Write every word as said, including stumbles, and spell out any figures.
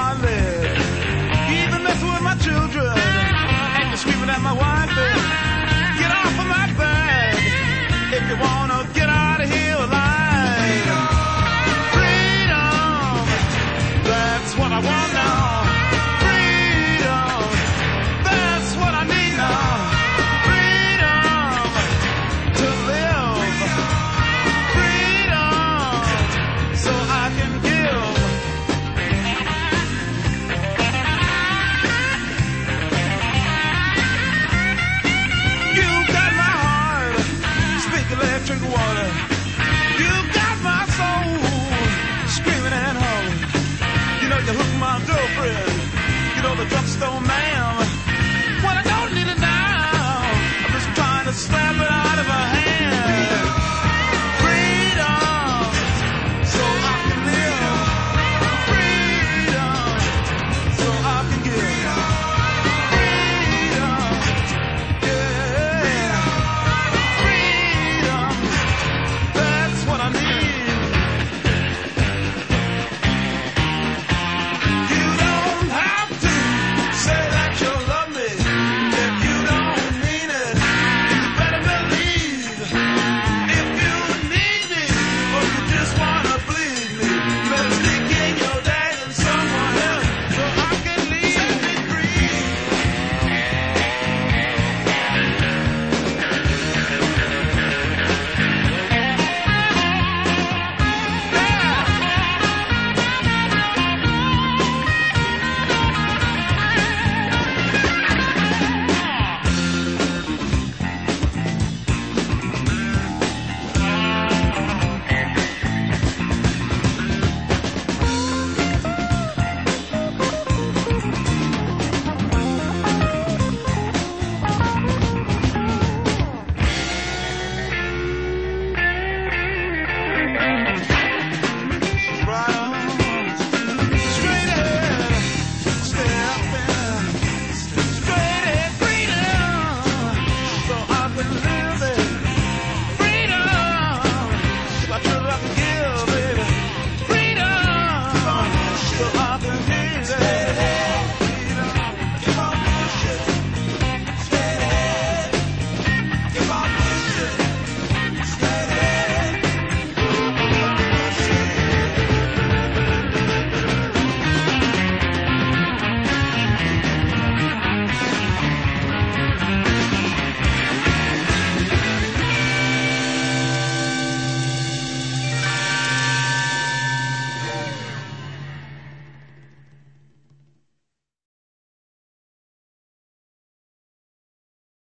I live. You even messing with my children, and you're screaming at my wife. Get off of my bed if you wanna get out of here alive. Freedom, that's what I want now. Freedom, that's what I need now. Freedom to live. Freedom so I can give. You got my heart, speak electric water.